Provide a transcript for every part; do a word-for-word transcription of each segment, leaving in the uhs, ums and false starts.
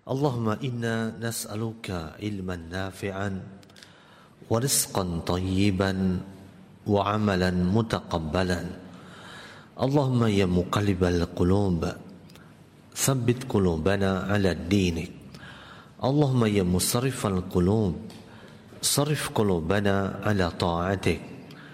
Allahumma inna nas'aluka ilman nafi'an wa rizqan tayyiban wa amalan mutaqabbalan. Allahumma ya muqallibal qulub tsabbit qulubana ala dinik. Allahumma ya musarrifal qulub sarrif qulubana ala ta'atik.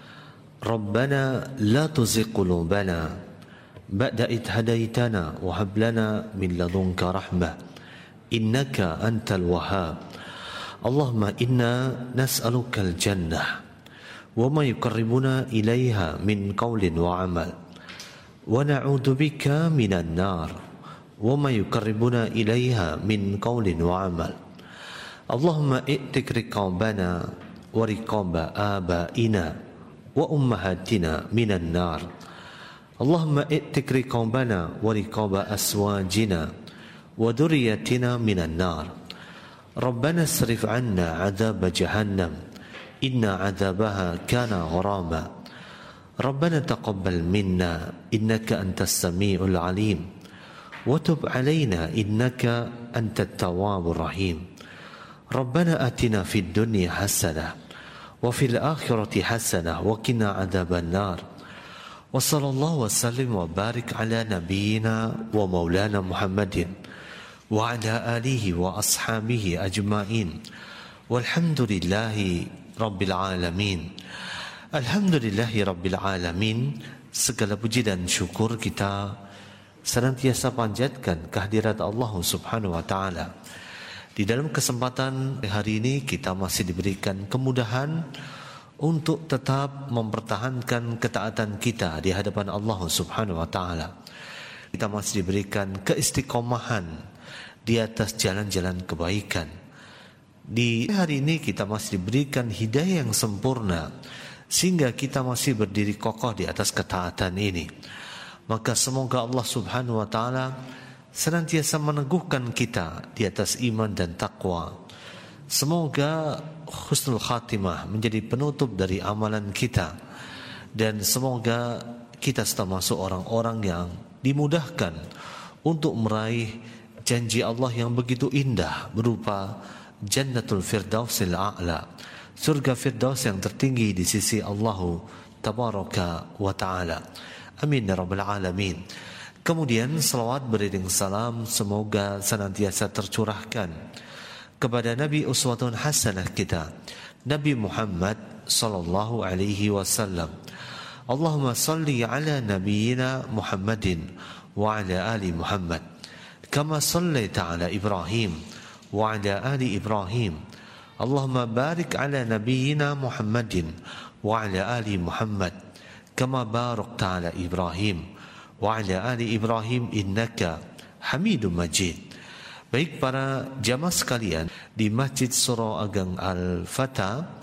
Rabbana la tuzigh qulubana ba'da idh hadaitana wa hab lana min ladunka rahmah innaka antal wahhab. Allahumma inna nas'aluka al-jannah wa ma yuqarribuna ilaiha min qawlin wa amal wa na'udzu bika minan nar wa ma yuqarribuna ilaiha min qawlin wa amal. Allahumma i'tik riqabana wa riqaba abaina wa ummahatina minan nar. Allahumma i'tik riqabana wa riqaba aswajina wa dhurriyyatina minan nar. Rabbana asrif 'anna 'adzab jahannam inna 'adzabaha kana gharama. Rabbana taqabbal minna innaka antas samiul 'alim wa tub 'alaina innaka antat tawwabur rahim. Rabbana atina fid dunya hasanah wa fil akhirati hasanah wa qina 'adzaban nar. Wa sallallahu wa sallim wa barik ala nabiyyina wa maulana Muhammadin wa ala alihi wa ashabihi ajma'in walhamdulillahi rabbil alamin. Alhamdulillahi rabbil alamin. Segala puji dan syukur kita senantiasa panjatkan kehadirat Allah subhanahu wa ta'ala. Di dalam kesempatan hari ini kita masih diberikan kemudahan untuk tetap mempertahankan ketaatan kita di hadapan Allah subhanahu wa ta'ala. Kita masih diberikan keistiqomahan di atas jalan-jalan kebaikan. Di hari ini kita masih diberikan hidayah yang sempurna sehingga kita masih berdiri kokoh di atas ketaatan ini. Maka semoga Allah subhanahu wa ta'ala senantiasa meneguhkan kita di atas iman dan takwa. Semoga husnul khatimah menjadi penutup dari amalan kita, dan semoga kita termasuk orang-orang yang dimudahkan untuk meraih janji Allah yang begitu indah berupa Jannatul Firdausil A'la, surga Firdaus yang tertinggi di sisi Allah Tabaraka wa Ta'ala. Amin ya rabbal alamin. Kemudian salawat beriring salam semoga senantiasa tercurahkan kepada Nabi uswatun hasanah kita, Nabi Muhammad sallallahu alaihi wasallam. Allahumma salli ala nabiyyina Muhammadin wa ala ali Muhammad kama sallaita ala Ibrahim wa ala ali Ibrahim. Allahumma barik ala nabiyyina Muhammadin wa ala ali Muhammad kama barakta ala Ibrahim wa ala ali Ibrahim innaka Hamidum Majid. Baik para jamaah sekalian di Masjid Suro Ageng Al-Fatah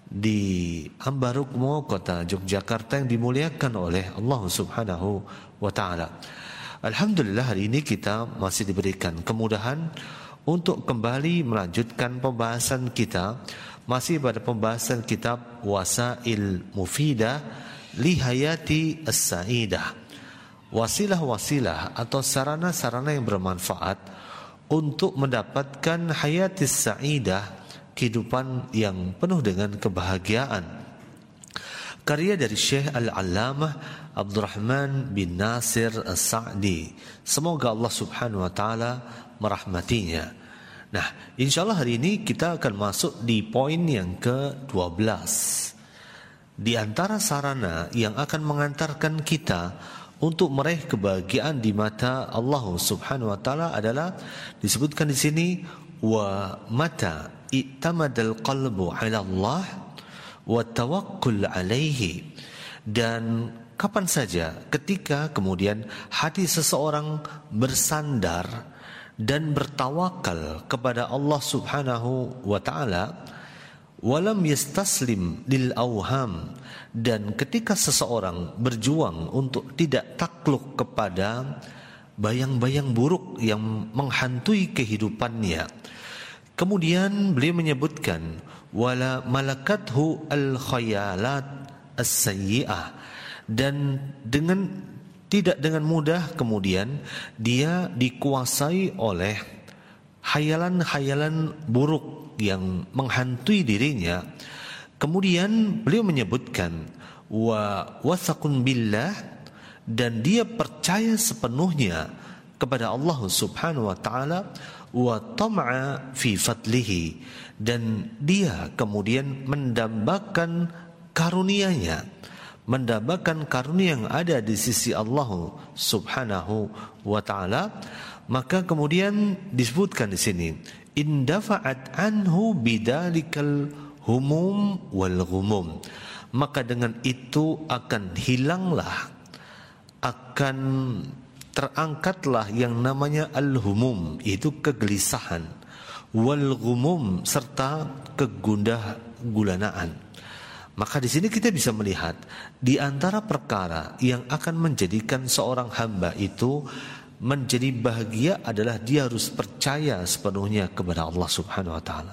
di Ambarukmo, Kota Yogyakarta yang dimuliakan oleh Allah Subhanahu wa taala. Alhamdulillah hari ini kita masih diberikan kemudahan untuk kembali melanjutkan pembahasan kita masih pada pembahasan kitab Wasail Mufidah li Hayati As-Sa'idah. Wasilah-wasilah atau sarana-sarana yang bermanfaat untuk mendapatkan hayatis sa'idah, kehidupan yang penuh dengan kebahagiaan. Karya dari Syekh Al-Allamah Abdurrahman bin Nasir As-Sa'di. Semoga Allah subhanahu wa ta'ala merahmatinya. Nah, insyaallah hari ini kita akan masuk di poin yang ke dua belas. Di antara sarana yang akan mengantarkan kita untuk meraih kebahagiaan di mata Allah Subhanahu wa taala adalah disebutkan di sini wa mata i'tamadal qalbu 'ala Allah wa tawakkul 'alaihi. Dan kapan saja ketika kemudian hati seseorang bersandar dan bertawakal kepada Allah Subhanahu wa taala, walam yastaslim lil awham, dan ketika seseorang berjuang untuk tidak takluk kepada bayang-bayang buruk yang menghantui kehidupannya. Kemudian beliau menyebutkan wala malakathu al khayalat as-sayyi'ah, dan dengan tidak dengan mudah kemudian dia dikuasai oleh hayalan-hayalan buruk yang menghantui dirinya. Kemudian beliau menyebutkan wa wathaqun billah, dan dia percaya sepenuhnya kepada Allah Subhanahu wa taala, wa tam'a fi fadlihi, dan dia kemudian mendambakan karunia-Nya, mendambakan karunia yang ada di sisi Allah Subhanahu wa taala. Maka kemudian disebutkan di sini, indafa'at anhu bidalikal humum wal ghumum, maka dengan itu akan hilanglah, akan terangkatlah yang namanya al-humum, itu kegelisahan, wal ghumum, serta kegundah gulanaan. Maka di sini kita bisa melihat di antara perkara yang akan menjadikan seorang hamba itu menjadi bahagia adalah dia harus percaya sepenuhnya kepada Allah Subhanahu wa taala.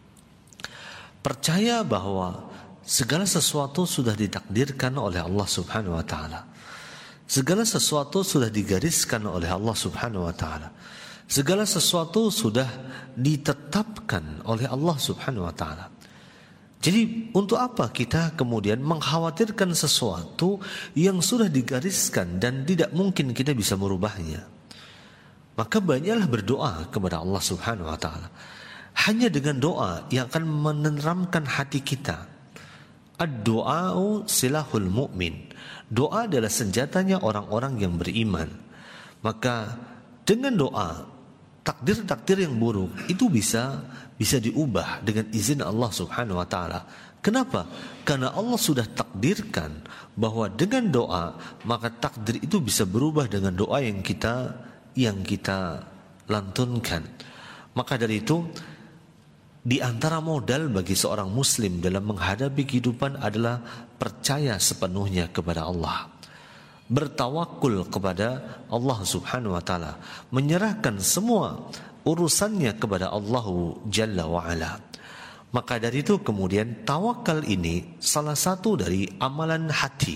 Percaya bahwa segala sesuatu sudah ditakdirkan oleh Allah Subhanahu wa taala. Segala sesuatu sudah digariskan oleh Allah Subhanahu wa taala. Segala sesuatu sudah ditetapkan oleh Allah Subhanahu wa taala. Jadi untuk apa kita kemudian mengkhawatirkan sesuatu yang sudah digariskan dan tidak mungkin kita bisa merubahnya? Maka banyaklah berdoa kepada Allah Subhanahu wa taala. Hanya dengan doa yang akan meneramkan hati kita. Ad-du'a'u silahul mu'min. Doa adalah senjatanya orang-orang yang beriman. Maka dengan doa, takdir-takdir yang buruk itu bisa bisa diubah dengan izin Allah Subhanahu wa taala. Kenapa? Karena Allah sudah takdirkan bahwa dengan doa maka takdir itu bisa berubah dengan doa yang kita yang kita lantunkan. Maka dari itu, di antara modal bagi seorang muslim dalam menghadapi kehidupan adalah percaya sepenuhnya kepada Allah, bertawakul kepada Allah Subhanahu wa taala, menyerahkan semua urusannya kepada Allah Jalla wa Ala. Maka dari itu kemudian tawakal ini salah satu dari amalan hati,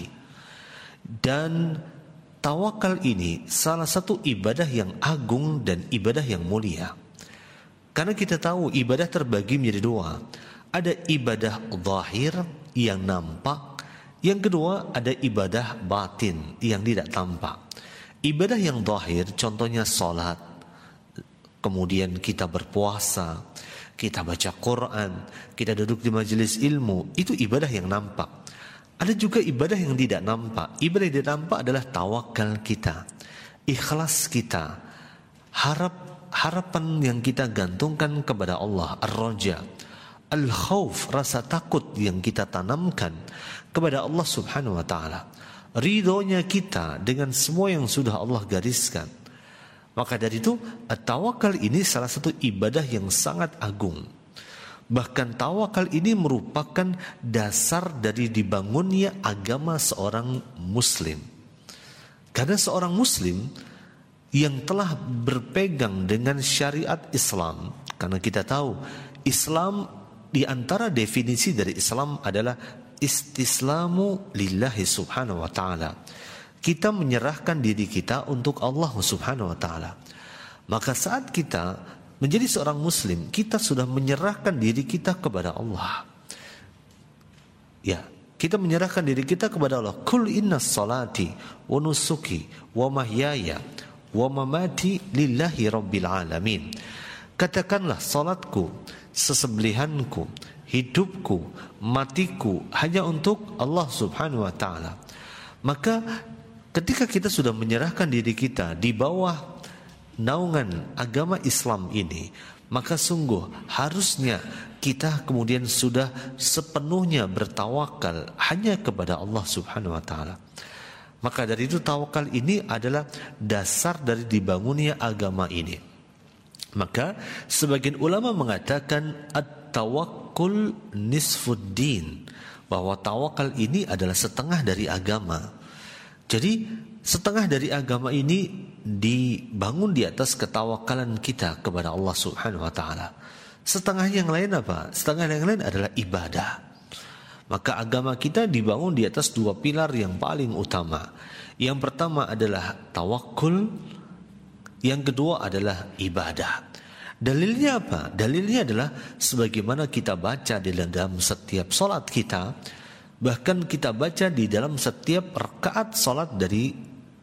dan tawakal ini salah satu ibadah yang agung dan ibadah yang mulia. Karena kita tahu ibadah terbagi menjadi dua. Ada ibadah zahir yang nampak, yang kedua ada ibadah batin yang tidak tampak. Ibadah yang zahir contohnya salat, kemudian kita berpuasa, kita baca Quran, kita duduk di majelis ilmu, itu ibadah yang nampak. Ada juga ibadah yang tidak nampak. Ibadah yang tidak nampak adalah tawakal kita, ikhlas kita, harap harapan yang kita gantungkan kepada Allah, ar-raja, al-khauf, rasa takut yang kita tanamkan kepada Allah Subhanahu wa taala, ridhonya kita dengan semua yang sudah Allah gariskan. Maka dari itu, tawakal ini salah satu ibadah yang sangat agung. Bahkan tawakal ini merupakan dasar dari dibangunnya agama seorang muslim. Karena seorang muslim yang telah berpegang dengan syariat Islam, karena kita tahu Islam, di antara definisi dari Islam adalah istislamu lillahi subhanahu wa ta'ala. Kita menyerahkan diri kita untuk Allah Subhanahu wa taala. Maka saat kita menjadi seorang muslim, kita sudah menyerahkan diri kita kepada Allah. Ya, kita menyerahkan diri kita kepada Allah. Kul inna salati wa nusuki wa mahyaya wa mamati lillahi rabbil alamin. Katakanlah, salatku, sesembelihanku, hidupku, matiku hanya untuk Allah Subhanahu wa taala. Maka ketika kita sudah menyerahkan diri kita di bawah naungan agama Islam ini, maka sungguh harusnya kita kemudian sudah sepenuhnya bertawakal hanya kepada Allah Subhanahu wa taala. Maka dari itu tawakal ini adalah dasar dari dibangunnya agama ini. Maka sebagian ulama mengatakan at-tawakkul nisfuddin, bahwa tawakal ini adalah setengah dari agama. Jadi setengah dari agama ini dibangun di atas ketawakalan kita kepada Allah Subhanahu wa taala. Setengah yang lain apa? Setengah yang lain adalah ibadah. Maka agama kita dibangun di atas dua pilar yang paling utama. Yang pertama adalah tawakul, yang kedua adalah ibadah. Dalilnya apa? Dalilnya adalah sebagaimana kita baca di dalam setiap solat kita, bahkan kita baca di dalam setiap rakaat solat dari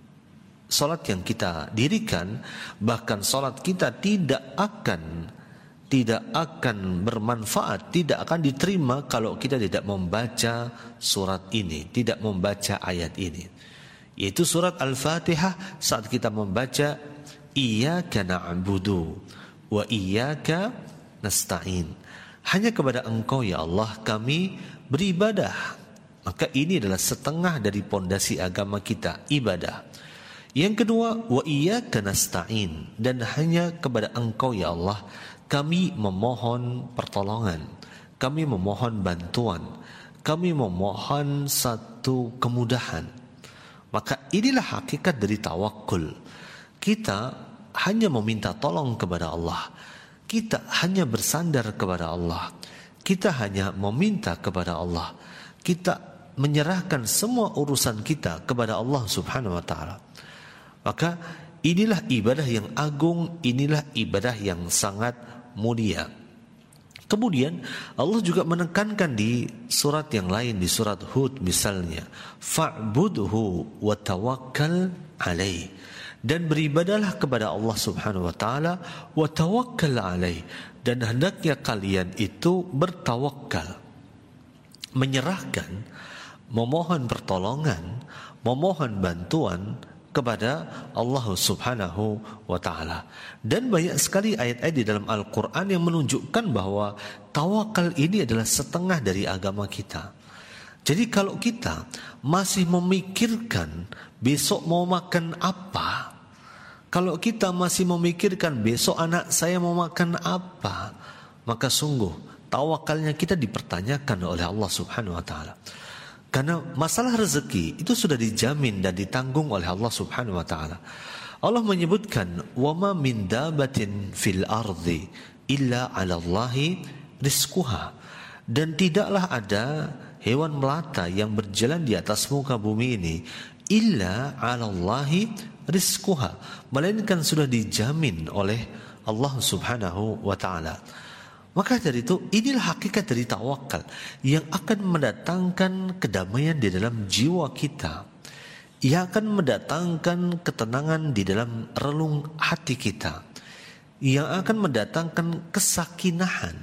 solat yang kita dirikan, bahkan solat kita tidak akan tidak akan bermanfaat, tidak akan diterima kalau kita tidak membaca surat ini, tidak membaca ayat ini, yaitu surat Al-Fatihah. Saat kita membaca Iyyaka na'budu wa iyyaka nasta'in, hanya kepada Engkau ya Allah kami beribadah, maka ini adalah setengah dari pondasi agama kita, ibadah. Yang kedua, wa iyyaka nasta'in, dan hanya kepada Engkau ya Allah kami memohon pertolongan, kami memohon bantuan, kami memohon satu kemudahan. Maka inilah hakikat dari tawakul. Kita hanya meminta tolong kepada Allah, kita hanya bersandar kepada Allah, kita hanya meminta kepada Allah, kita menyerahkan semua urusan kita kepada Allah Subhanahu wa taala. Maka inilah ibadah yang agung, inilah ibadah yang sangat mulia. Kemudian Allah juga menekankan di surat yang lain, di surat Hud misalnya, fa'budhu wa tawakkal alaih, dan beribadalah kepada Allah Subhanahu wa taala, wa tawakkal alaih, dan hendaknya kalian itu bertawakal, menyerahkan, memohon pertolongan, memohon bantuan kepada Allah Subhanahu wa taala. Dan banyak sekali ayat-ayat di dalam Al-Qur'an yang menunjukkan bahwa tawakal ini adalah setengah dari agama kita. Jadi kalau kita masih memikirkan besok mau makan apa, kalau kita masih memikirkan besok anak saya mau makan apa, maka sungguh tawakalnya kita dipertanyakan oleh Allah Subhanahu wa taala. Karena masalah rezeki itu sudah dijamin dan ditanggung oleh Allah Subhanahu wa taala. Allah menyebutkan, "Wa ma min dabatin fil ardi illa 'ala Allahi rizquha." Dan tidaklah ada hewan melata yang berjalan di atas muka bumi ini illa 'ala Allahi rizquha, melainkan sudah dijamin oleh Allah Subhanahu wa taala. Maka dari itu, inilah hakikat dari tawakal yang akan mendatangkan kedamaian di dalam jiwa kita, yang akan mendatangkan ketenangan di dalam relung hati kita, yang akan mendatangkan kesakinahan.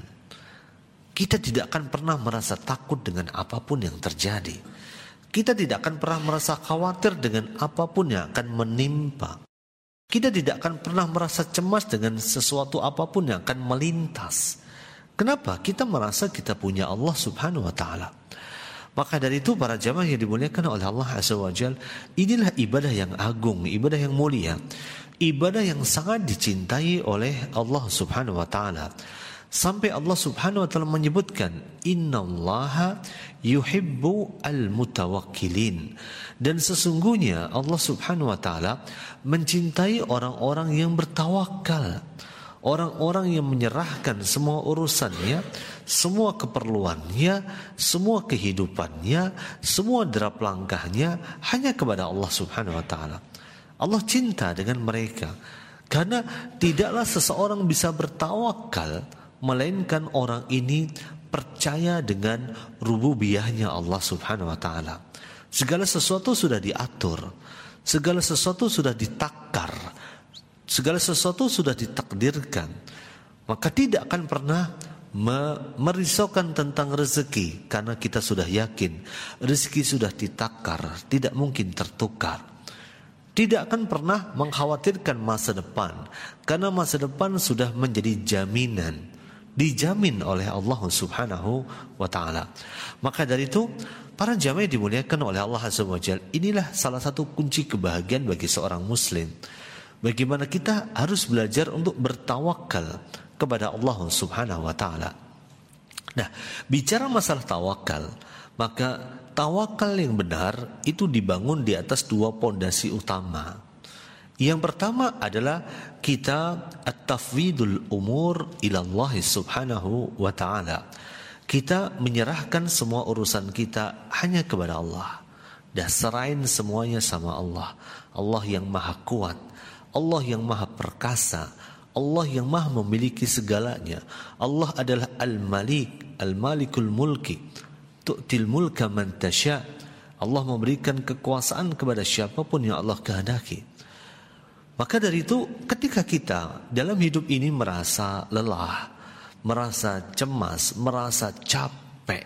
Kita tidak akan pernah merasa takut dengan apapun yang terjadi. Kita tidak akan pernah merasa khawatir dengan apapun yang akan menimpa. Kita tidak akan pernah merasa cemas dengan sesuatu apapun yang akan melintas. Kenapa? Kita merasa kita punya Allah Subhanahu wa taala. Maka dari itu para jamaah yang dimuliakan oleh Allah Azza wa Jalla, inilah ibadah yang agung, ibadah yang mulia, ibadah yang sangat dicintai oleh Allah Subhanahu wa taala. Sampai Allah Subhanahu wa taala menyebutkan, innallaha yuhibbu al-mutawakkilin, dan sesungguhnya Allah Subhanahu wa taala mencintai orang-orang yang bertawakal, orang-orang yang menyerahkan semua urusannya, semua keperluannya, semua kehidupannya, semua derap langkahnya hanya kepada Allah Subhanahu wa taala. Allah cinta dengan mereka karena tidaklah seseorang bisa bertawakal melainkan orang ini percaya dengan rububiyahnya Allah Subhanahu wa taala. Segala sesuatu sudah diatur, segala sesuatu sudah ditakar, segala sesuatu sudah ditakdirkan. Maka tidak akan pernah merisaukan tentang rezeki, karena kita sudah yakin rezeki sudah ditakar, tidak mungkin tertukar. Tidak akan pernah mengkhawatirkan masa depan, karena masa depan sudah menjadi jaminan, dijamin oleh Allah Subhanahu wa taala. Maka dari itu, para jamaah dimuliakan oleh Allah Azza wa Jalla, inilah salah satu kunci kebahagiaan bagi seorang muslim. Bagaimana kita harus belajar untuk bertawakal kepada Allah Subhanahu wa taala. Nah, bicara masalah tawakal, maka tawakal yang benar itu dibangun di atas dua pondasi utama. Yang pertama adalah kita at-tafwidul umur ila Allah Subhanahu wa taala. Kita menyerahkan semua urusan kita hanya kepada Allah. Dan serahin semuanya sama Allah. Allah yang maha kuat, Allah yang maha perkasa, Allah yang maha memiliki segalanya. Allah adalah Al-Malik, Al-Malikul Mulki, tu'til mulka man tasha. Allah memberikan kekuasaan kepada siapapun yang Allah kehendaki. Maka dari itu, ketika kita dalam hidup ini merasa lelah, merasa cemas, merasa capek,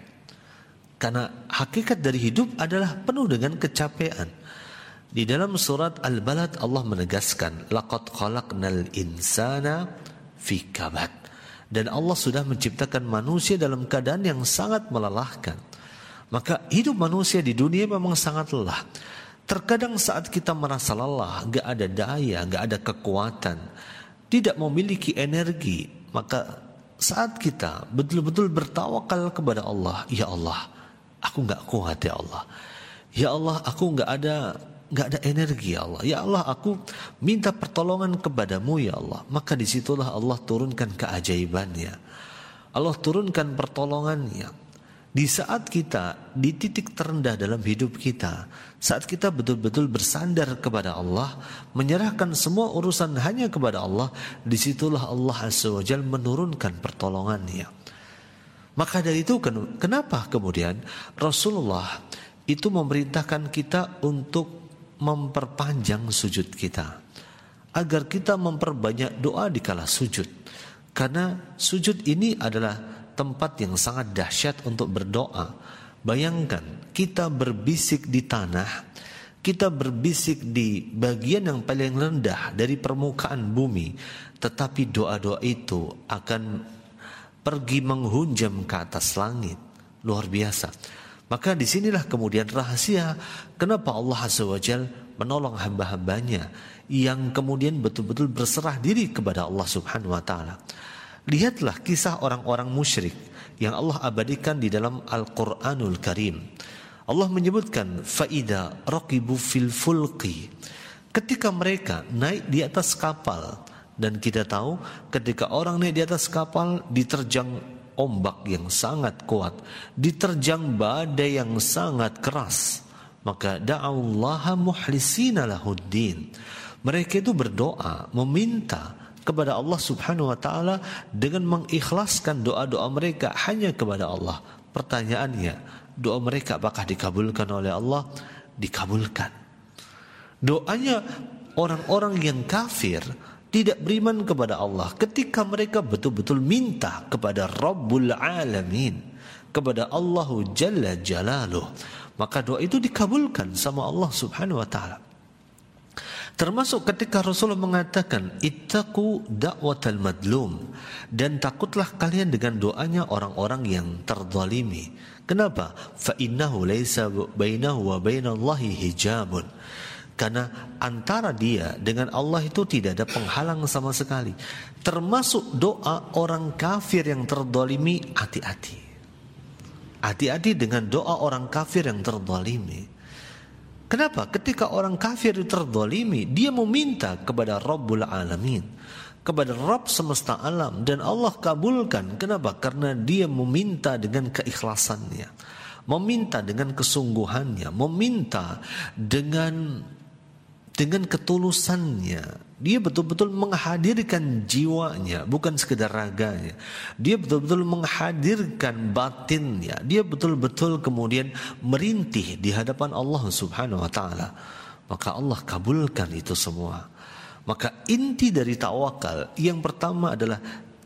karena hakikat dari hidup adalah penuh dengan kecapean. Di dalam surat Al-Balad Allah menegaskan, laqad khalaqnal insana fi kabad. Dan Allah sudah menciptakan manusia dalam keadaan yang sangat melelahkan. Maka hidup manusia di dunia memang sangat lelah. Terkadang saat kita merasa lelah, gak ada daya, gak ada kekuatan, tidak memiliki energi, maka saat kita betul-betul bertawakal kepada Allah, ya Allah, aku gak kuat ya Allah. Ya Allah, aku gak ada gak ada energi ya Allah. Ya Allah, aku minta pertolongan kepadamu ya Allah. Maka disitulah Allah turunkan keajaibannya. Allah turunkan pertolongannya. Di saat kita di titik terendah dalam hidup kita, saat kita betul-betul bersandar kepada Allah, menyerahkan semua urusan hanya kepada Allah, disitulah Allah Azza wa Jalla menurunkan pertolongannya. Maka dari itu kenapa kemudian Rasulullah itu memerintahkan kita untuk memperpanjang sujud kita, agar kita memperbanyak doa di kala sujud. Karena sujud ini adalah tempat yang sangat dahsyat untuk berdoa. Bayangkan kita berbisik di tanah, kita berbisik di bagian yang paling rendah dari permukaan bumi, tetapi doa-doa itu akan pergi menghunjam ke atas langit. Luar biasa. Maka disinilah kemudian rahasia kenapa Allah Azza wa Jalla menolong hamba-hambanya yang kemudian betul-betul berserah diri kepada Allah Subhanahu wa Ta'ala. Lihatlah kisah orang-orang musyrik yang Allah abadikan di dalam Al-Quranul Karim. Allah menyebutkan faida raqibu fil fulqi, ketika mereka naik di atas kapal. Dan kita tahu ketika orang naik di atas kapal diterjang ombak yang sangat kuat, diterjang badai yang sangat keras, maka da'allaha muhlisina lahuddin. Mereka itu berdoa meminta kepada Allah Subhanahu wa Ta'ala dengan mengikhlaskan doa-doa mereka hanya kepada Allah. Pertanyaannya, doa mereka apakah dikabulkan oleh Allah? Dikabulkan. Doanya orang-orang yang kafir, tidak beriman kepada Allah, ketika mereka betul-betul minta kepada Rabbul Alamin, kepada Allahu Jalla Jalaluh, maka doa itu dikabulkan sama Allah Subhanahu wa Ta'ala. Termasuk ketika Rasulullah mengatakan ittaqu da'watal madlum, dan takutlah kalian dengan doanya orang-orang yang terzalimi. Kenapa? Fa innahu laisa bainahu wa bainallahi hijabun. Karena antara dia dengan Allah itu tidak ada penghalang sama sekali. Termasuk doa orang kafir yang terzalimi, hati-hati. Hati-hati dengan doa orang kafir yang terzalimi. Kenapa? Ketika orang kafir terzalimi, dia meminta kepada Rabbul Alamin, kepada Rabb semesta alam, dan Allah kabulkan. Kenapa? Karena dia meminta dengan keikhlasannya, meminta dengan kesungguhannya, meminta dengan dengan ketulusannya. Dia betul-betul menghadirkan jiwanya, bukan sekedar raganya. Dia betul-betul menghadirkan batinnya. Dia betul-betul kemudian merintih di hadapan Allah Subhanahu wa Ta'ala. Maka Allah kabulkan itu semua. Maka inti dari tawakal yang pertama adalah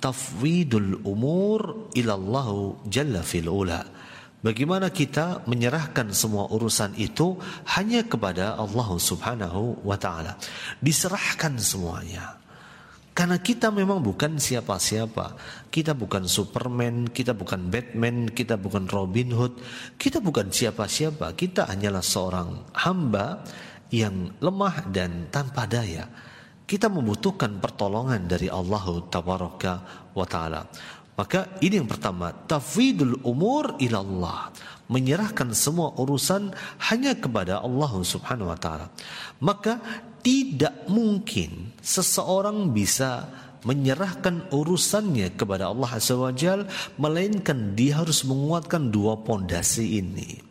tafwidul umur ilallahu jalla fil ula. Bagaimana kita menyerahkan semua urusan itu hanya kepada Allah Subhanahu wa Ta'ala. Diserahkan semuanya. Karena kita memang bukan siapa-siapa. Kita bukan Superman, kita bukan Batman, kita bukan Robin Hood, kita bukan siapa-siapa. Kita hanyalah seorang hamba yang lemah dan tanpa daya. Kita membutuhkan pertolongan dari Allah Tabaraka wa Ta'ala. Maka ini yang pertama, tafwidul umur ilallah, menyerahkan semua urusan hanya kepada Allah Subhanahu wa Ta'ala. Maka tidak mungkin seseorang bisa menyerahkan urusannya kepada Allah Azza wa Jalla, melainkan dia harus menguatkan dua pondasi ini.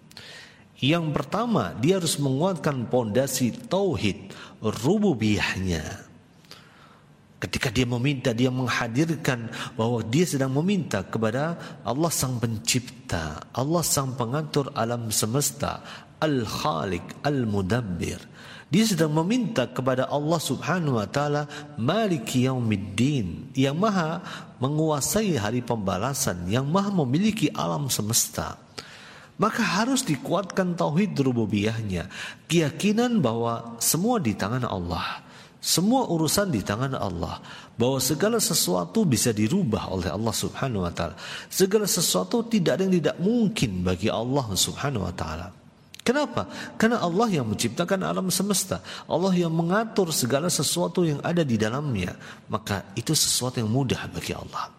Yang pertama, dia harus menguatkan pondasi tauhid rububiyahnya. Ketika dia meminta, dia menghadirkan bahwa dia sedang meminta kepada Allah Sang Pencipta, Allah Sang Pengatur alam semesta, Al-Khaliq, Al-Mudabbir. Dia sedang meminta kepada Allah Subhanahu wa taala, Maliki Yaumiddin, yang maha menguasai hari pembalasan, yang maha memiliki alam semesta. Maka harus dikuatkan tauhid rububiyahnya, keyakinan bahwa semua di tangan Allah, semua urusan di tangan Allah, bahwa segala sesuatu bisa dirubah oleh Allah Subhanahu wa taala. Segala sesuatu tidak ada yang tidak mungkin bagi Allah Subhanahu wa taala. Kenapa? Karena Allah yang menciptakan alam semesta, Allah yang mengatur segala sesuatu yang ada di dalamnya. Maka itu sesuatu yang mudah bagi Allah.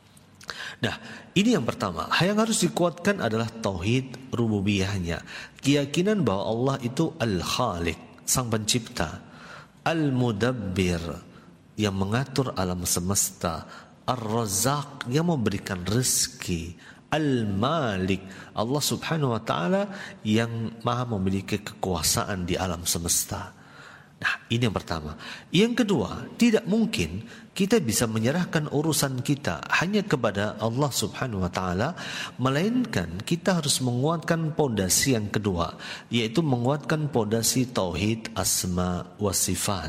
Nah, ini yang pertama. Yang harus dikuatkan adalah tauhid rububiyahnya, keyakinan bahwa Allah itu Al-Khaliq, Sang Pencipta, Al-Mudabbir, yang mengatur alam semesta, Ar-Razzaq, yang memberikan rezeki, Al-Malik, Allah Subhanahu wa taala yang maha memiliki kekuasaan di alam semesta. Nah, ini yang pertama. Yang kedua, tidak mungkin kita bisa menyerahkan urusan kita hanya kepada Allah Subhanahu wa taala, melainkan kita harus menguatkan pondasi yang kedua, yaitu menguatkan pondasi tauhid asma wa sifat.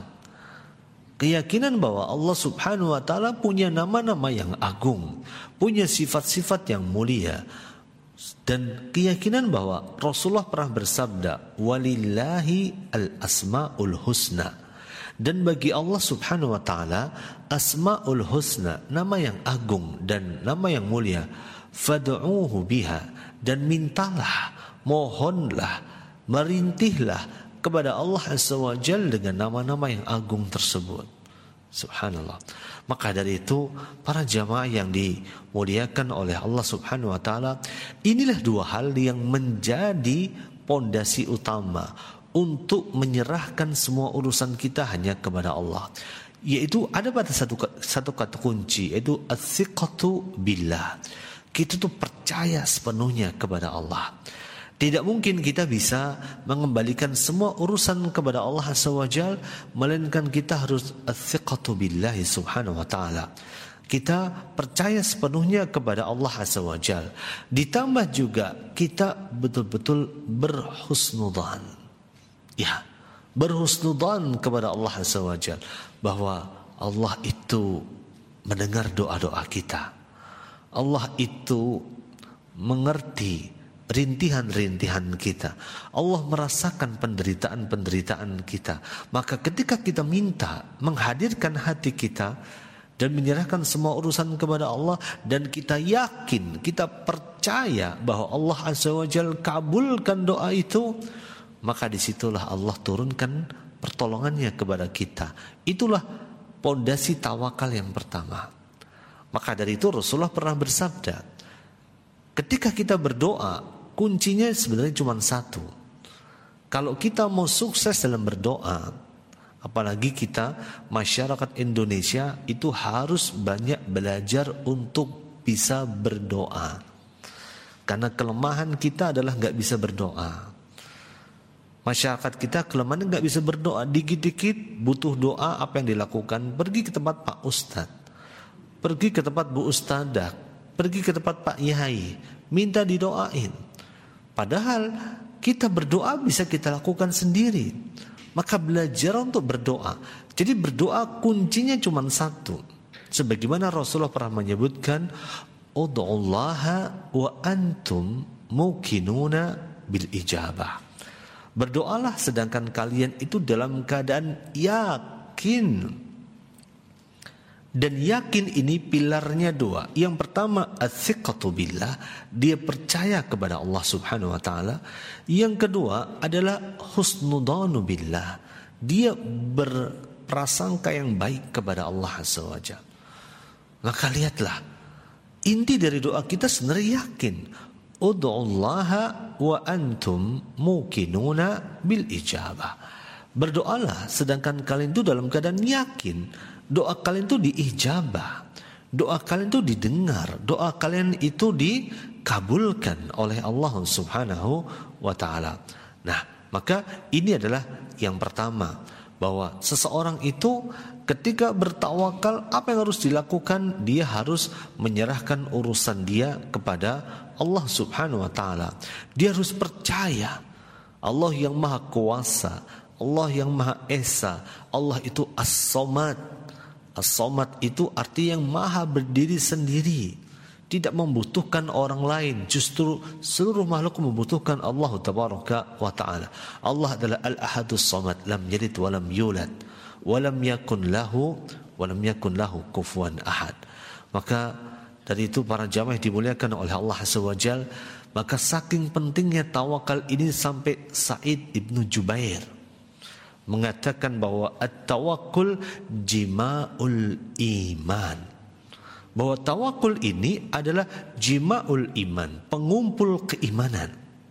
Keyakinan bahwa Allah Subhanahu wa taala punya nama-nama yang agung, punya sifat-sifat yang mulia, dan keyakinan bahwa Rasulullah pernah bersabda, walillahi al-asma'ul husna, dan bagi Allah Subhanahu wa taala asma'ul husna, nama yang agung dan nama yang mulia, fad'uuhu biha, dan mintalah, mohonlah, merintihlah kepada Allah Azza wa Jalla dengan nama-nama yang agung tersebut. Subhanallah. Maka dari itu, para jamaah yang dimuliakan oleh Allah Subhanahu wa taala, inilah dua hal yang menjadi pondasi utama untuk menyerahkan semua urusan kita hanya kepada Allah. Yaitu ada pada satu satu kata kunci, yaitu as-siqatu billah. Kita tuh percaya sepenuhnya kepada Allah. Tidak mungkin kita bisa mengembalikan semua urusan kepada Allah Azza wa Jalla, melainkan kita harus as-siqatu billahi subhanahu wa ta'ala. Kita percaya sepenuhnya kepada Allah Azza wa Jalla. Ditambah juga kita betul-betul berhusnudzan. Ya, berhusnudzan kepada Allah Azza wa Jalla, bahwa Allah itu mendengar doa-doa kita. Allah itu mengerti rintihan-rintihan kita. Allah merasakan penderitaan-penderitaan kita. Maka ketika kita minta, menghadirkan hati kita dan menyerahkan semua urusan kepada Allah, dan kita yakin, kita percaya bahwa Allah Azza wa Jalla kabulkan doa itu, maka disitulah Allah turunkan pertolongannya kepada kita. Itulah pondasi tawakal yang pertama. Maka dari itu Rasulullah pernah bersabda, ketika kita berdoa, kuncinya sebenarnya cuma satu. Kalau kita mau sukses dalam berdoa, apalagi kita masyarakat Indonesia, itu harus banyak belajar untuk bisa berdoa. Karena kelemahan kita adalah nggak bisa berdoa. Masyarakat kita kelemahannya nggak bisa berdoa. Dikit-dikit butuh doa, apa yang dilakukan? Pergi ke tempat Pak Ustadz, pergi ke tempat Bu Ustadzah, pergi ke tempat Pak Yai, minta didoain. Padahal kita berdoa bisa kita lakukan sendiri. Maka belajar untuk berdoa. Jadi berdoa kuncinya cuma satu. Sebagaimana Rasulullah pernah menyebutkan, Ud'ullaha wa antum muqinuna bil ijabah. Berdoalah sedangkan kalian itu dalam keadaan yakin. Dan yakin ini pilarnya dua. Yang pertama, as-siqatu billah, dia percaya kepada Allah Subhanahu wa taala. Yang kedua adalah husnudzanu billah, dia berprasangka yang baik kepada Allah Azza wa Jalla. Maka lihatlah, inti dari doa kita sebenarnya yakin. Ud'ullaha wa antum muqinuna bil ijabah. Berdoalah sedangkan kalian itu dalam keadaan yakin. Doa kalian itu diijabah, doa kalian itu didengar, doa kalian itu dikabulkan oleh Allah Subhanahu wa ta'ala. Nah, maka ini adalah yang pertama, bahwa seseorang itu ketika bertawakal, apa yang harus dilakukan? Dia harus menyerahkan urusan dia kepada Allah Subhanahu wa taala. Dia harus percaya Allah yang Maha Kuasa, Allah yang Maha Esa. Allah itu As-Samad. As-Samad itu arti yang maha berdiri sendiri, tidak membutuhkan orang lain. Justru seluruh makhluk membutuhkan Allah Tabaraka wa Ta'ala. Allah adalah Al-Ahadus Samad, lam yalid wa lam yulad wa lam yakun lahu wa lam yakun lahu kufuwan ahad. Maka dari itu para jamaah dimuliakan oleh Allah Azza wa Jal, maka saking pentingnya tawakal ini sampai Sa'id ibnu Jubair mengatakan bahwa at-tawakkul jima'ul iman. Bahwa tawakul ini adalah jima'ul iman, pengumpul keimanan.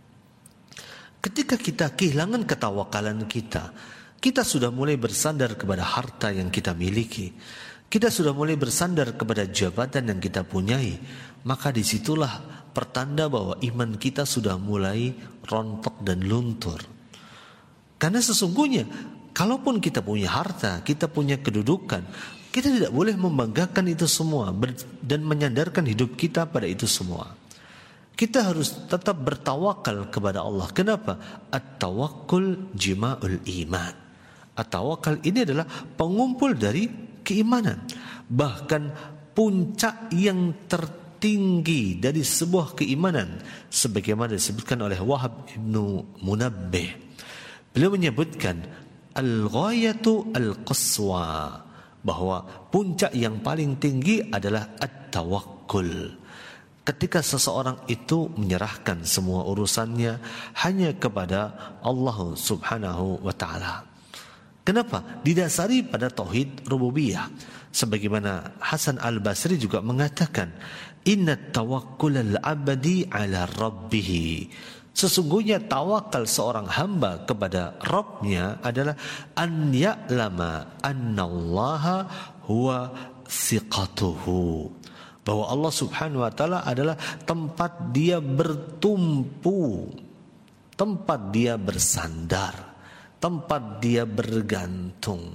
Ketika kita kehilangan ketawakalan kita, kita sudah mulai bersandar kepada harta yang kita miliki, kita sudah mulai bersandar kepada jabatan yang kita punyai, maka disitulah pertanda bahwa iman kita sudah mulai rontok dan luntur. Karena sesungguhnya kalaupun kita punya harta, kita punya kedudukan, kita tidak boleh membanggakan itu semua dan menyandarkan hidup kita pada itu semua. Kita harus tetap bertawakal kepada Allah. Kenapa? At-tawakkul jima'ul iman. At-tawakkal ini adalah pengumpul dari keimanan. Bahkan puncak yang tertinggi dari sebuah keimanan, sebagaimana disebutkan oleh Wahab ibnu Munabbih. Beliau menyebutkan al-ghayatu al-qaswa, bahwa puncak yang paling tinggi adalah at-tawakkul. Ketika seseorang itu menyerahkan semua urusannya hanya kepada Allah Subhanahu wa taala. Kenapa? Didasari pada tauhid rububiyah. Sebagaimana Hasan Al-Basri juga mengatakan, inna tawakkul al-abdi ala rabbih. Sesungguhnya tawakal seorang hamba kepada Rabbnya adalah an ya'lama annallaha huwa thiqatuhu, bahwa Allah Subhanahu wa taala adalah tempat dia bertumpu, tempat dia bersandar, tempat dia bergantung.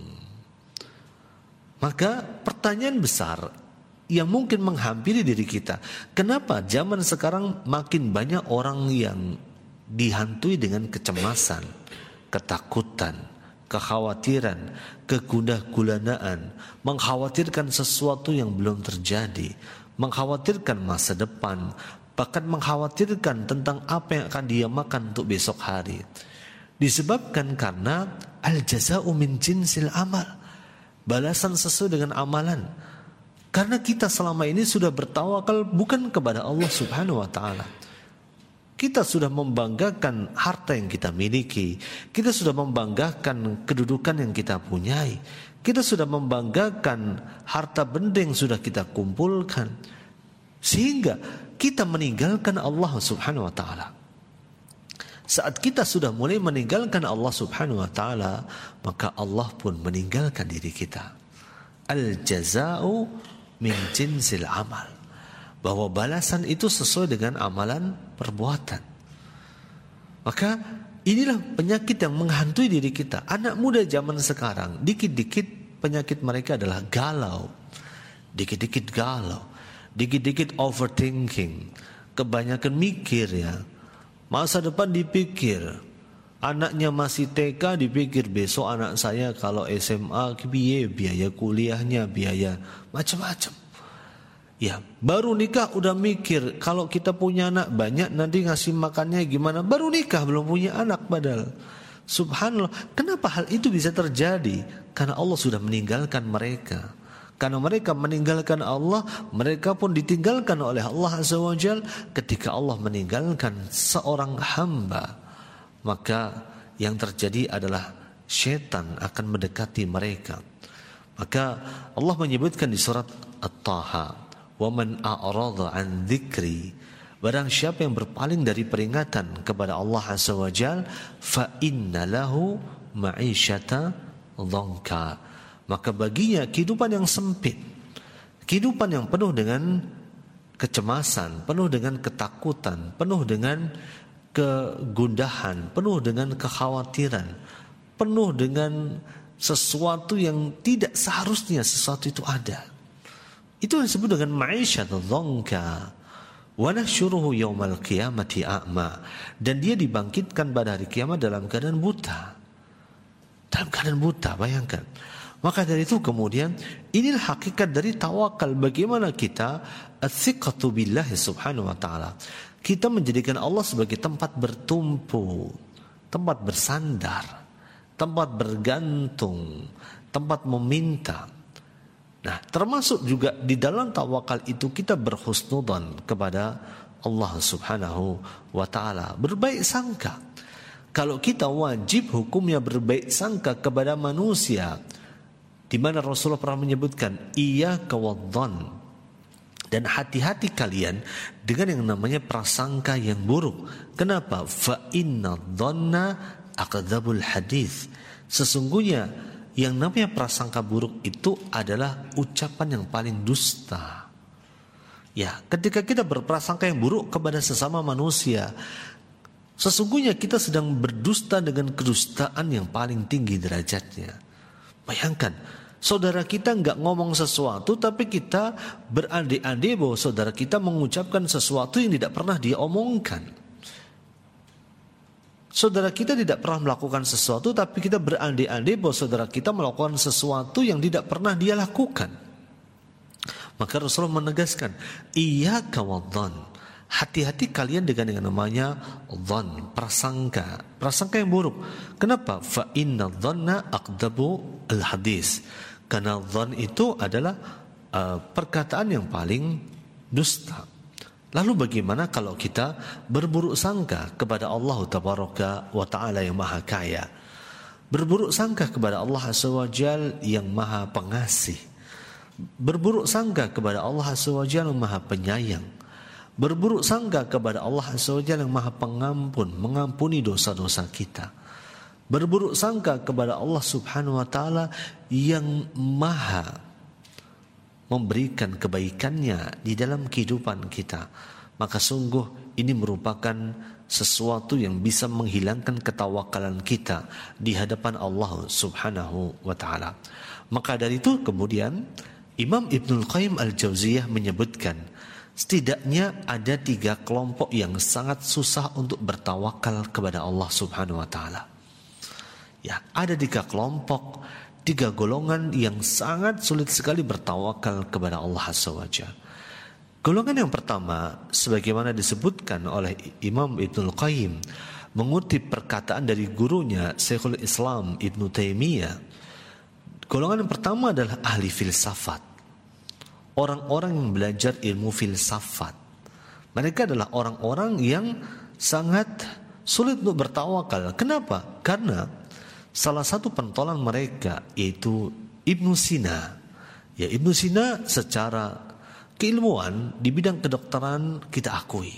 Maka pertanyaan besar yang mungkin menghampiri diri kita, kenapa zaman sekarang makin banyak orang yang dihantui dengan kecemasan, ketakutan, kekhawatiran, kegundah-gulanaan, mengkhawatirkan sesuatu yang belum terjadi, mengkhawatirkan masa depan, bahkan mengkhawatirkan tentang apa yang akan dia makan untuk besok hari. Disebabkan karena al-jaza'u min jinsil amal, balasan sesuai dengan amalan. Karena kita selama ini sudah bertawakal bukan kepada Allah Subhanahu wa taala. Kita sudah membanggakan harta yang kita miliki, kita sudah membanggakan kedudukan yang kita punyai, kita sudah membanggakan harta benda yang sudah kita kumpulkan, sehingga kita meninggalkan Allah Subhanahu wa taala. Saat kita sudah mulai meninggalkan Allah Subhanahu wa taala, maka Allah pun meninggalkan diri kita. Al-jaza'u min jinsil amal, bahwa balasan itu sesuai dengan amalan perbuatan. Maka inilah penyakit yang menghantui diri kita. Anak muda zaman sekarang, dikit-dikit penyakit mereka adalah galau, dikit-dikit galau, dikit-dikit overthinking, kebanyakan mikir ya. Masa depan dipikir, anaknya masih T K dipikir besok anak saya kalau S M A biaya, biaya kuliahnya, biaya macam-macam. Ya, baru nikah udah mikir kalau kita punya anak banyak nanti ngasih makannya gimana. Baru nikah belum punya anak padahal. Subhanallah, kenapa hal itu bisa terjadi? Karena Allah sudah meninggalkan mereka. Karena mereka meninggalkan Allah, mereka pun ditinggalkan oleh Allah Azza wa Jal. Ketika Allah meninggalkan seorang hamba, maka yang terjadi adalah syaitan akan mendekati mereka. Maka Allah menyebutkan di surat At-Taha, وَمَنْ أَعْرَضَ عَنْ ذِكْرِ, barang siapa yang berpaling dari peringatan kepada Allah Azza wa Jal, فَإِنَّ لَهُ مَعِيشَةَ ضَنْكَ, maka baginya kehidupan yang sempit, kehidupan yang penuh dengan kecemasan, penuh dengan ketakutan, penuh dengan kegundahan, penuh dengan kekhawatiran, penuh dengan sesuatu yang tidak seharusnya sesuatu itu ada. Itu yang disebut dengan ma'isyatan dzanka. Wa nahsyuruhu yaumal qiyamati a'ma. Dan dia dibangkitkan pada hari kiamat dalam keadaan buta. Dalam keadaan buta, bayangkan. Maka dari itu kemudian inilah hakikat dari tawakal. Bagaimana kita ats-tsiqatu billahi subhanahu wa ta'ala. Kita menjadikan Allah sebagai tempat bertumpu, tempat bersandar, tempat bergantung, tempat meminta. Nah, termasuk juga di dalam tawakal itu kita berhusnudzon kepada Allah subhanahu wa ta'ala, berbaik sangka. Kalau kita wajib hukumnya berbaik sangka kepada manusia, di mana Rasulullah pernah menyebutkan iyyaka wadh-dhann, dan hati-hati kalian dengan yang namanya prasangka yang buruk. Kenapa? Fa inna dhanna aqdzabul hadits. Sesungguhnya yang namanya prasangka buruk itu adalah ucapan yang paling dusta. Ya, ketika kita berprasangka yang buruk kepada sesama manusia, sesungguhnya kita sedang berdusta dengan kedustaan yang paling tinggi derajatnya. Bayangkan, saudara kita nggak ngomong sesuatu, tapi kita berandai-andai bahwa saudara kita mengucapkan sesuatu yang tidak pernah dia omongkan. Saudara kita tidak pernah melakukan sesuatu, tapi kita berandai-andai bahwa saudara kita melakukan sesuatu yang tidak pernah dia lakukan. Maka Rasulullah menegaskan, iyyaka wadh-dhann. Hati-hati kalian dengan yang namanya dhann, prasangka, prasangka yang buruk. Kenapa? Fa inna dhanna aqdabu al-hadis. Karena dhann itu adalah uh, perkataan yang paling dusta. Lalu bagaimana kalau kita berburuk sangka kepada Allah Tabaraka wa Ta'ala yang maha kaya, berburuk sangka kepada Allah Azza wa Jal yang maha pengasih, berburuk sangka kepada Allah Azza wa Jal yang maha penyayang, berburuk sangka kepada Allah Azza wa Jalla yang maha pengampun, mengampuni dosa-dosa kita, berburuk sangka kepada Allah subhanahu wa ta'ala yang maha memberikan kebaikannya di dalam kehidupan kita. Maka sungguh ini merupakan sesuatu yang bisa menghilangkan ketawakalan kita di hadapan Allah subhanahu wa ta'ala. Maka dari itu kemudian Imam Ibnul Qayyim Al-Jauziyah menyebutkan, setidaknya ada tiga kelompok yang sangat susah untuk bertawakal kepada Allah subhanahu wa ta'ala. Ya, ada tiga kelompok, tiga golongan yang sangat sulit sekali bertawakal kepada Allah azza wa jalla. Golongan yang pertama, sebagaimana disebutkan oleh Imam Ibnul Qayyim, mengutip perkataan dari gurunya Syekhul Islam Ibnu Taimiyah. Golongan yang pertama adalah ahli filsafat. Orang-orang yang belajar ilmu filsafat. Mereka adalah orang-orang yang sangat sulit untuk bertawakal. Kenapa? Karena salah satu pentolan mereka yaitu Ibnu Sina. Ya, Ibnu Sina secara keilmuan di bidang kedokteran kita akui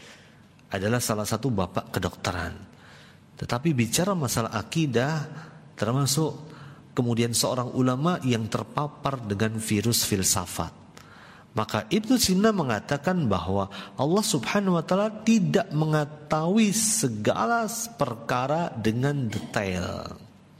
adalah salah satu bapak kedokteran. Tetapi bicara masalah akidah, termasuk kemudian seorang ulama yang terpapar dengan virus filsafat. Maka Ibnu Sina mengatakan bahwa Allah subhanahu wa ta'ala tidak mengetahui segala perkara dengan detail.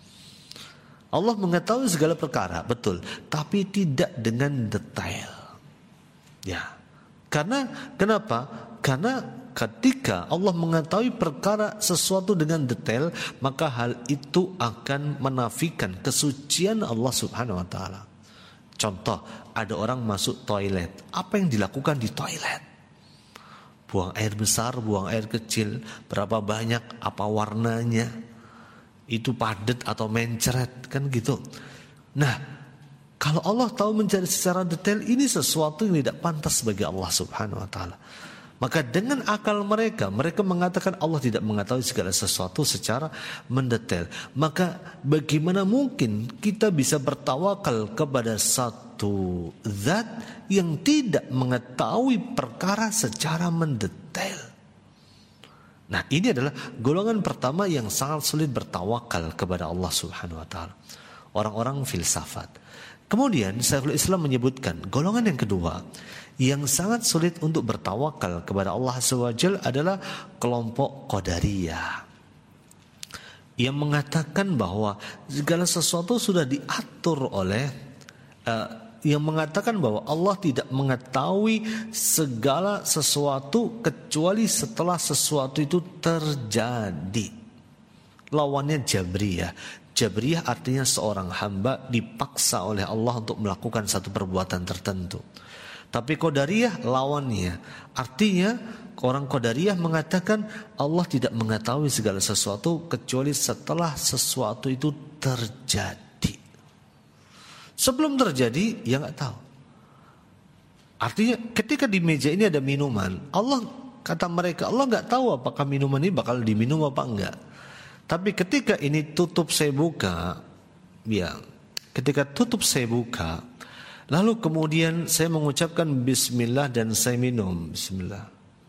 Allah mengetahui segala perkara, betul, tapi tidak dengan detail. Ya, karena kenapa? Karena ketika Allah mengetahui perkara sesuatu dengan detail, maka hal itu akan menafikan kesucian Allah subhanahu wa ta'ala. Contoh, ada orang masuk toilet. Apa yang dilakukan di toilet? Buang air besar, buang air kecil, berapa banyak, apa warnanya, itu padat atau mencret, kan gitu. Nah, kalau Allah tahu mencari secara detail, ini sesuatu yang tidak pantas bagi Allah subhanahu wa ta'ala. Maka dengan akal mereka, mereka mengatakan Allah tidak mengetahui segala sesuatu secara mendetail. Maka bagaimana mungkin kita bisa bertawakal kepada satu zat yang tidak mengetahui perkara secara mendetail? Nah, ini adalah golongan pertama yang sangat sulit bertawakal kepada Allah subhanahu wa ta'ala. Orang-orang filsafat. Kemudian Syekhul Islam menyebutkan golongan yang kedua yang sangat sulit untuk bertawakal kepada Allah subhanahu wa taala adalah kelompok Qadariyah. yang mengatakan bahwa segala sesuatu sudah diatur oleh uh, yang mengatakan bahwa Allah tidak mengetahui segala sesuatu kecuali setelah sesuatu itu terjadi. Lawannya Jabriyah. Jabriyah artinya seorang hamba dipaksa oleh Allah untuk melakukan satu perbuatan tertentu. Tapi Qadariyah lawannya. Artinya orang Qadariyah mengatakan Allah tidak mengetahui segala sesuatu kecuali setelah sesuatu itu terjadi. Sebelum terjadi, ya nggak tahu. Artinya ketika di meja ini ada minuman, Allah kata mereka, Allah nggak tahu apakah minuman ini bakal diminum apa enggak. Tapi ketika ini tutup saya buka, ya, ketika tutup saya buka, lalu kemudian saya mengucapkan Bismillah dan saya minum Bismillah.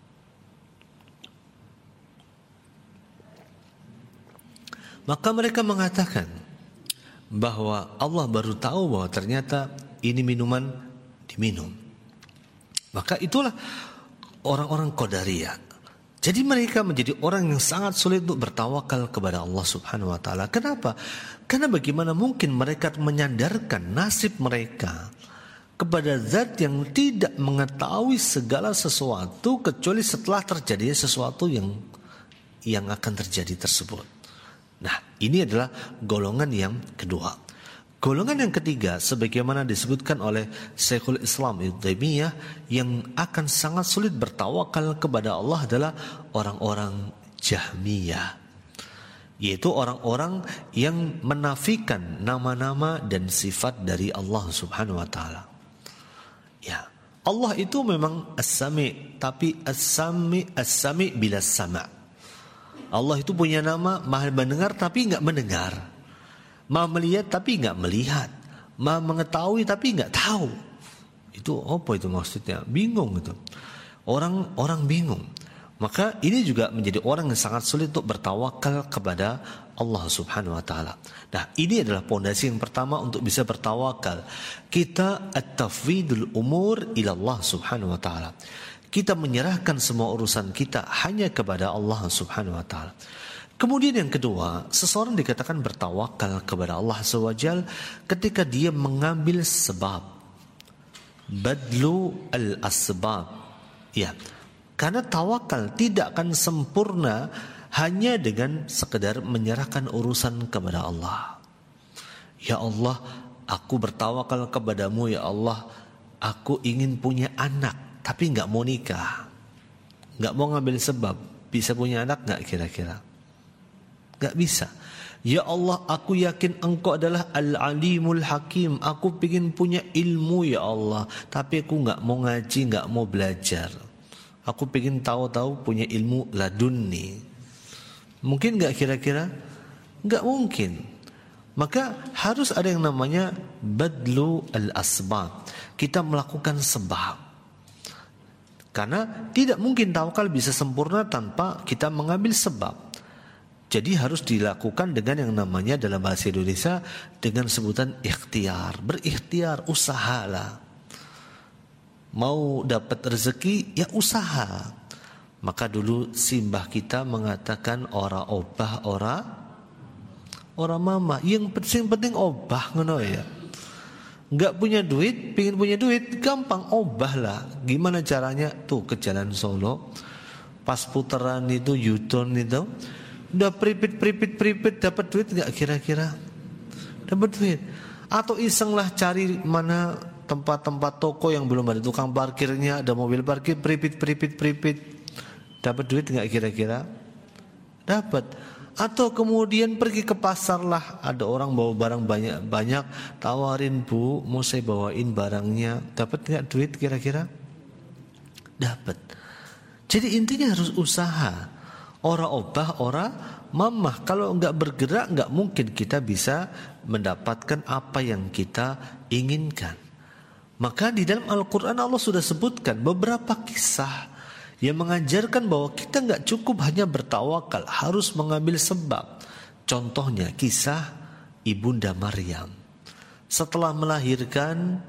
Maka mereka mengatakan bahwa Allah baru tahu bahwa ternyata ini minuman diminum. Maka itulah orang-orang Qadariyah. Jadi mereka menjadi orang yang sangat sulit untuk bertawakal kepada Allah Subhanahu wa taala. Kenapa? Karena bagaimana mungkin mereka menyandarkan nasib mereka kepada zat yang tidak mengetahui segala sesuatu kecuali setelah terjadi sesuatu yang yang akan terjadi tersebut. Nah, ini adalah golongan yang kedua. Golongan yang ketiga, sebagaimana disebutkan oleh Syekhul Islam Ibnu Taimiyah, yang akan sangat sulit bertawakal kepada Allah adalah orang-orang Jahmiyah, yaitu orang-orang yang menafikan nama-nama dan sifat dari Allah Subhanahu wa taala. Ya, Allah itu memang As-Sami, tapi As-Sami As-Sami bila sama'. Allah itu punya nama Maha mendengar tapi enggak mendengar, Maha melihat tapi enggak melihat, Maha mengetahui tapi enggak tahu. Itu apa itu maksudnya? Bingung itu. Orang orang bingung. Maka ini juga menjadi orang yang sangat sulit untuk bertawakal kepada Allah Subhanahu wa taala. Nah, ini adalah pondasi yang pertama untuk bisa bertawakal. Kita at-tafwidul umur ila Allah Subhanahu wa taala. Kita menyerahkan semua urusan kita hanya kepada Allah Subhanahu wa taala. Kemudian yang kedua, seseorang dikatakan bertawakal kepada Allah Azza wa Jalla ketika dia mengambil sebab. Badlu al-asbab. Ya. Karena tawakal tidak akan sempurna hanya dengan sekedar menyerahkan urusan kepada Allah. Ya Allah, aku bertawakal kepadamu ya Allah. Aku ingin punya anak tapi nggak mau nikah, nggak mau ngambil sebab, bisa punya anak nggak kira-kira? Nggak bisa. Ya Allah, aku yakin Engkau adalah Al-Alimul Hakim. Aku ingin punya ilmu ya Allah, tapi aku nggak mau ngaji, nggak mau belajar. Aku ingin tahu-tahu punya ilmu ladunni. Mungkin nggak kira-kira? Nggak mungkin. Maka harus ada yang namanya badlu al-asbab. Kita melakukan sebab. Karena tidak mungkin tawakal bisa sempurna tanpa kita mengambil sebab. Jadi harus dilakukan dengan yang namanya dalam bahasa Indonesia dengan sebutan ikhtiar. Berikhtiar, usahalah. Mau dapat rezeki, ya usaha. Maka dulu simbah kita mengatakan ora obah, ora ora mama. Yang penting penting obah ngono ya. Nggak punya duit, pingin punya duit, gampang obah lah. Gimana caranya? Tuh ke Jalan Solo, pas putaran itu U-turn itu, udah pripit pripit pripit dapat duit nggak kira-kira? Dapat duit. Atau iseng lah cari mana tempat-tempat toko yang belum ada tukang parkirnya, ada mobil parkir, pripit pripit pripit, dapat duit nggak kira-kira? Dapat. Atau kemudian pergi ke pasar lah, ada orang bawa barang banyak-banyak, tawarin bu, mau saya bawain barangnya, dapat nggak duit kira-kira? Dapat. Jadi intinya harus usaha. Ora obah, ora mamah. Kalau nggak bergerak, nggak mungkin kita bisa mendapatkan apa yang kita inginkan. Maka di dalam Al-Quran Allah sudah sebutkan beberapa kisah yang mengajarkan bahwa kita nggak cukup hanya bertawakal, harus mengambil sebab. Contohnya kisah Ibunda Maryam. Setelah melahirkan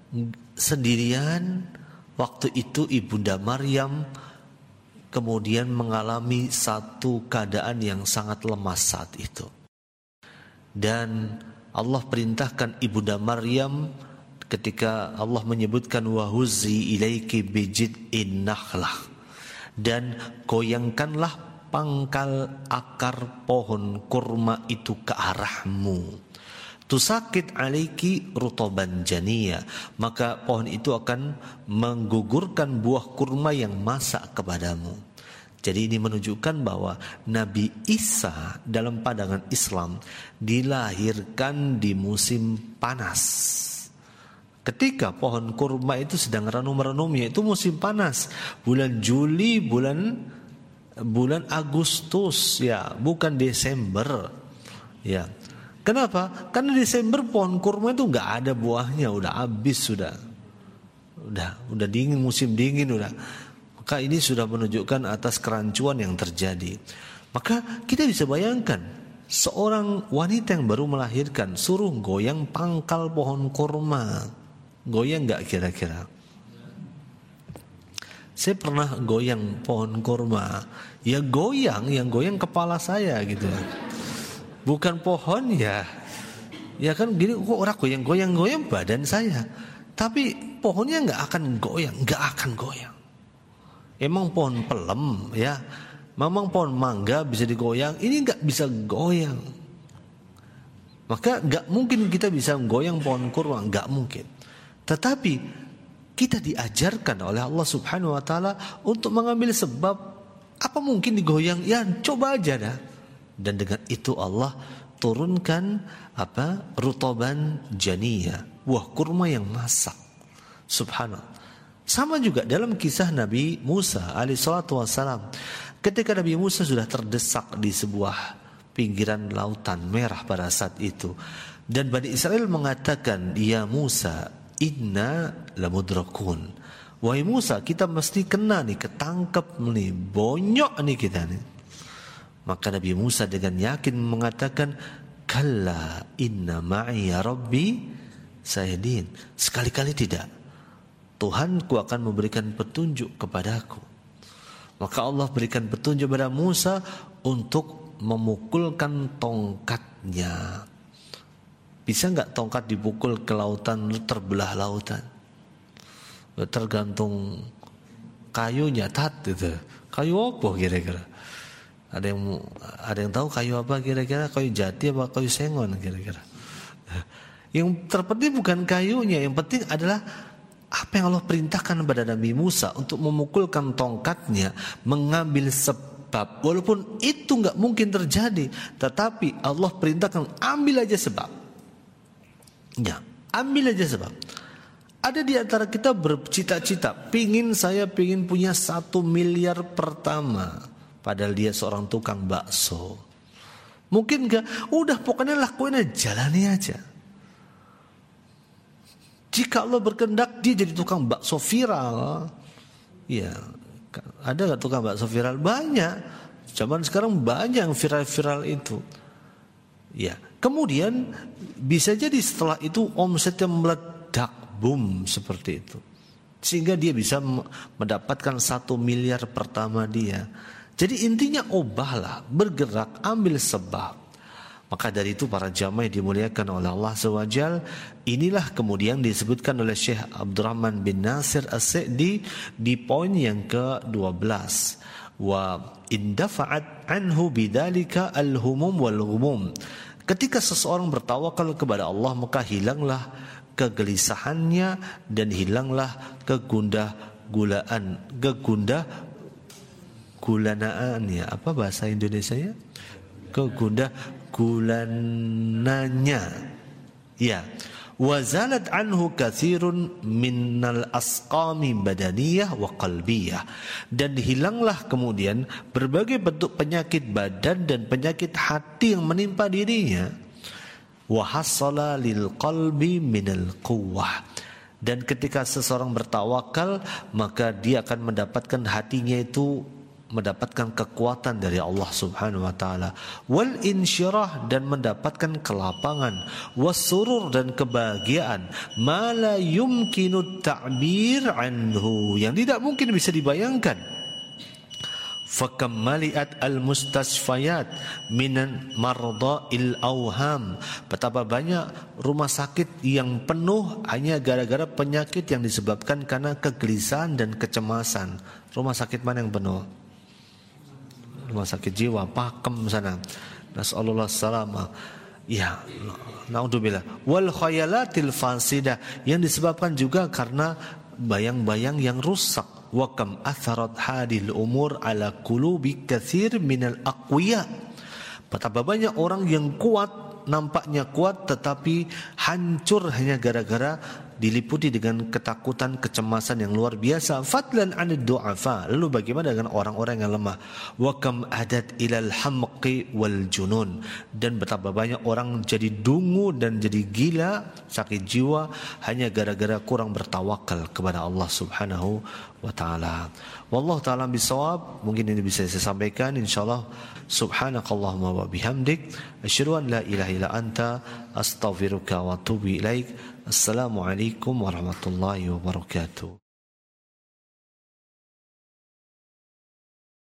sendirian, waktu itu Ibunda Maryam kemudian mengalami satu keadaan yang sangat lemas saat itu. Dan Allah perintahkan ibunda Maryam ketika Allah menyebutkan wahuzzi ilaiki bijid'in nakhlah, dan goyangkanlah pangkal akar pohon kurma itu ke arahmu. Tusakit alaiki rutoban janiya, maka pohon itu akan menggugurkan buah kurma yang masak kepadamu. Jadi ini menunjukkan bahwa Nabi Isa dalam pandangan Islam dilahirkan di musim panas. Ketika pohon kurma itu sedang renum-renumnya, itu musim panas, bulan Juli, bulan bulan Agustus, ya, bukan Desember, ya. Kenapa? Karena Desember pohon kurma itu nggak ada buahnya, udah habis, sudah, udah, udah dingin, musim dingin udah. Maka ini sudah menunjukkan atas kerancuan yang terjadi. Maka kita bisa bayangkan seorang wanita yang baru melahirkan suruh goyang pangkal pohon kurma, goyang nggak kira-kira? Saya pernah goyang pohon kurma, ya goyang, yang goyang kepala saya gitu, bukan pohon ya, ya kan gini, kok orang goyang-goyang-goyang badan saya, tapi pohonnya nggak akan goyang, nggak akan goyang. Emang pohon pelem ya, memang pohon mangga bisa digoyang, ini nggak bisa goyang. Maka nggak mungkin kita bisa goyang pohon kurma, nggak mungkin. Tetapi kita diajarkan oleh Allah Subhanahu Wa Taala untuk mengambil sebab. Apa mungkin digoyang? Ya coba aja dah. Dan dengan itu Allah turunkan apa? Rutoban janiyah, buah kurma yang masak. Subhanallah. Sama juga dalam kisah Nabi Musa alaihi salatu wassalam. Ketika Nabi Musa sudah terdesak di sebuah pinggiran lautan merah pada saat itu, dan Bani Israel mengatakan, ya Musa, inna lamudrakun. Wahai Musa, kita mesti kena nih, ketangkep nih, bonyok nih kita nih. Maka Nabi Musa dengan yakin mengatakan, kalla inna ma'iya rabbi sayadin. Sekali-kali tidak, Tuhanku akan memberikan petunjuk kepadaku. Maka Allah berikan petunjuk kepada Musa untuk memukulkan tongkatnya. Bisa nggak tongkat dipukul ke lautan, terbelah lautan? Tergantung kayunya, tat itu. Kayu apa kira-kira? Ada yang ada yang tahu kayu apa kira-kira? Kayu jati apa kayu sengon kira-kira? Yang terpenting bukan kayunya, yang penting adalah apa yang Allah perintahkan kepada Nabi Musa untuk memukulkan tongkatnya, mengambil sebab. Walaupun itu nggak mungkin terjadi, tetapi Allah perintahkan ambil aja sebab. Ya, ambil aja sebab. Ada di antara kita bercita-cita, pingin saya pingin punya satu miliar pertama, padahal dia seorang tukang bakso. Mungkin nggak? Udah pokoknya lakuin aja, jalani aja. Jika Allah berkehendak dia jadi tukang bakso viral. Ya, ada nggak tukang bakso viral? Banyak. Zaman sekarang banyak yang viral-viral itu. Ya, kemudian bisa jadi setelah itu omsetnya meledak, boom seperti itu, sehingga dia bisa mendapatkan satu miliar pertama dia. Jadi intinya obahlah, bergerak, ambil sebab. Maka dari itu para jamaah yang dimuliakan oleh Allah Azza wa Jalla, inilah kemudian disebutkan oleh Syekh Abdurrahman bin Nasir As-Sa'di di poin yang ke dua belas. Wa indafa'at anhu bidzalika al-humum wal ghumum. Ketika seseorang bertawakal kepada Allah, maka hilanglah kegelisahannya dan hilanglah kegundah gulaan, kegundah gulanaannya. Apa bahasa Indonesianya? Kegundah gulananya. Ya. Wazalat anhu katsirun minnal asqami badaniyah wa qalbiyah, dan hilanglah kemudian berbagai bentuk penyakit badan dan penyakit hati yang menimpa dirinya. Wa hasala lil qalbi minal quwwah, dan ketika seseorang bertawakal maka dia akan mendapatkan hatinya itu mendapatkan kekuatan dari Allah Subhanahu wa taala, wal insyirah, dan mendapatkan kelapangan, wasurur, dan kebahagiaan, ma la yumkinu ta'bir anhu, yang tidak mungkin bisa dibayangkan. fakam maliat al-mustasfayat minan marda'il awham. Betapa banyak rumah sakit yang penuh hanya gara-gara penyakit yang disebabkan karena kegelisahan dan kecemasan. Rumah sakit mana yang penuh? Rumah sakit jiwa, Pakem sana. Nasallallahu salama. Ya, naudzubillah. Wal khayalatil fasidah, yang disebabkan juga karena bayang-bayang yang rusak. Wa kam atharat hadil umur ala qulubi katsir minal aqwiya. Betapa banyak orang yang kuat, nampaknya kuat tetapi hancur hanya gara-gara diliputi dengan ketakutan, kecemasan yang luar biasa. Fadlan 'anid du'afa. Lalu bagaimana dengan orang-orang yang lemah? Wa kam adat ilal hamqi wal junun. Dan betapa banyak orang jadi dungu dan jadi gila, sakit jiwa hanya gara-gara kurang bertawakal kepada Allah Subhanahu wa taala. Wallahu taala bisawab. Mungkin ini bisa saya sampaikan insyaallah. Subhanakallahumma wa bihamdik asyhadu an la ilaha illa anta astaghfiruka wa atubu ilaik. Assalamualaikum warahmatullahi wabarakatuh.